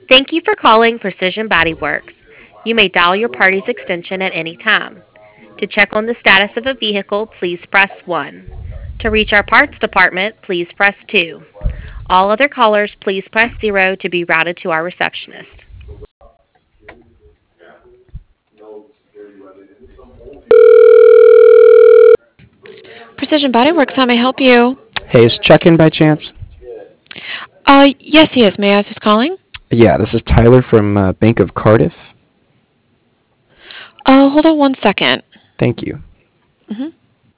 Thank you for calling Precision Body Works. You may dial your party's extension at any time. To check on the status of a vehicle, please press 1. To reach our parts department, please press 2. All other callers, please press 0 to be routed to our receptionist. Precision Body Works, how may I help you? Hey, is Chuck in by chance? Yes, he is. May I ask who's calling? Yeah, this is Tyler from Bank of Cardiff. Hold on one second. Thank you. hmm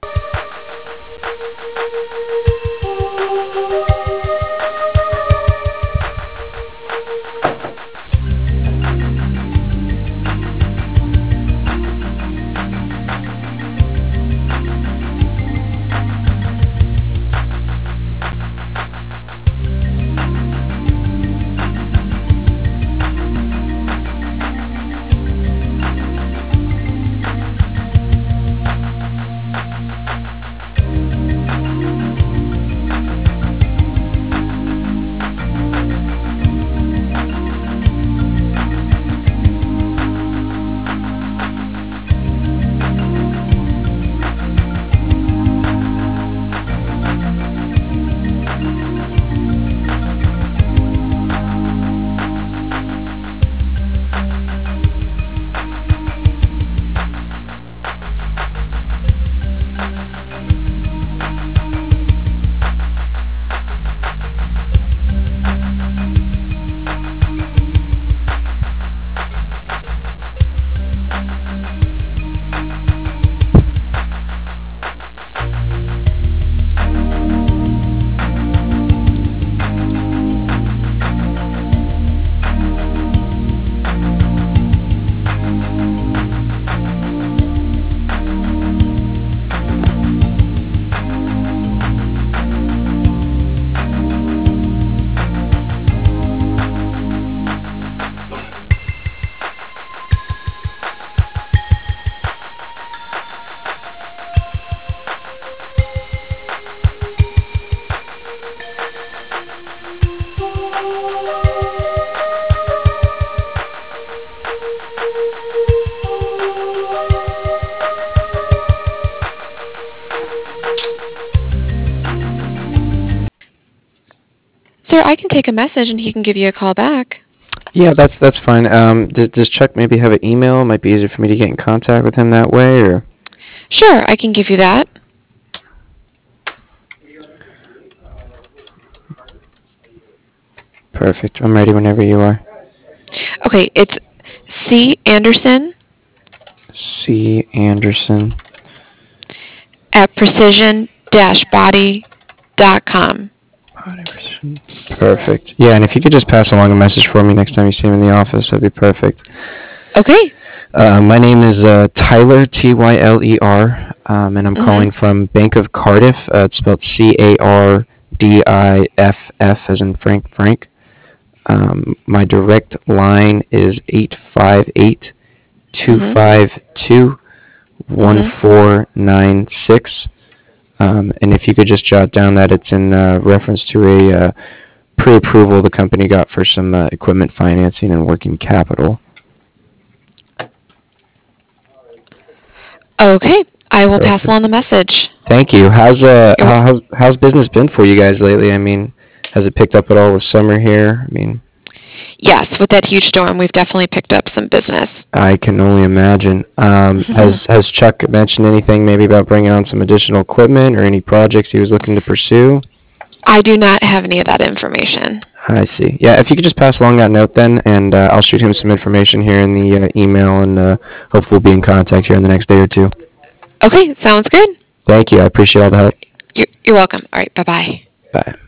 Sir, I can take a message and he can give you a call back. Yeah, that's fine. Does Chuck maybe have an email? It might be easier for me to get in contact with him that way, or... Sure, I can give you that. Perfect. I'm ready whenever you are. Okay, it's C. Anderson C. Anderson. at precision-body.com. Perfect. Yeah, and if you could just pass along a message for me next time you see him in the office, that'd be perfect. Okay. My name is Tyler, Tyler, and I'm Mm-hmm. calling from Bank of Cardiff. It's spelled Cardiff, as in Frank. My direct line is 858 Mm-hmm. 252 Mm-hmm. 1496. And if you could just jot down that it's in reference to a pre-approval the company got for some equipment financing and working capital. Okay, I will pass Perfect. along the message. Thank you. You're, How's business been for you guys lately? I mean, has it picked up at all with summer here? I mean, yes, with that huge storm, we've definitely picked up some business. I can only imagine. Has Chuck mentioned anything maybe about bringing on some additional equipment or any projects he was looking to pursue? I do not have any of that information. I see. Yeah, if you could just pass along that note then, and I'll shoot him some information here in the email, and hopefully we'll be in contact here in the next day or two. Okay, sounds good. Thank you. I appreciate all the help. You're welcome. All right, bye-bye. Bye.